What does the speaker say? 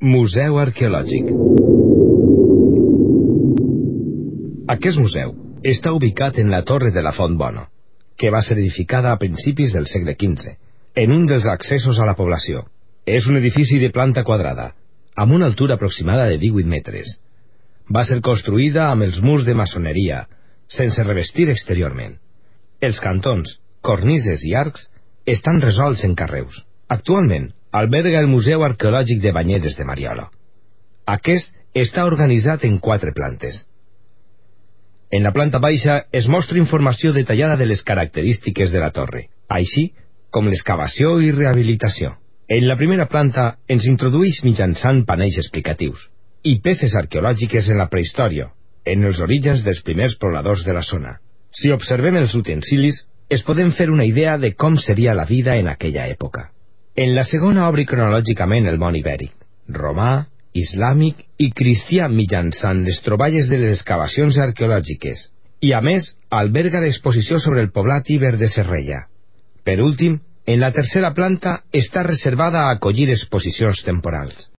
Museu Arqueològic. Aquest museu està ubicat en la Torre de la Font Bona, que va ser edificada a principis del segle XV, en un dels accessos a la població. És un edifici de planta quadrada, amb una altura aproximada de 18 metres. Va ser construïda amb els murs de maçoneria, sense revestir exteriorment. Els cantons, cornises i arcs estan resolts en carreus. Actualment, alberga el Museu Arqueològic de Banyeres de Mariola. Aquest està organitzat en 4 plantes. En la planta baixa es mostra informació detallada de les característiques de la torre, així com l'excavació i rehabilitació. En la primera planta ens introdueix mitjançant panells explicatius i peces arqueològiques en la prehistòria, en els orígens dels primers pobladors de la zona. Si observem els utensilis, es podem fer una idea de com seria la vida en aquella època. En la segona obri cronològicament el món ibèric, romà, islàmic i cristià mitjançant les troballes de les excavacions arqueològiques, i a més alberga l'exposició sobre el poblat iber de Serrella. Per últim, en la tercera planta està reservada a acollir exposicions temporals.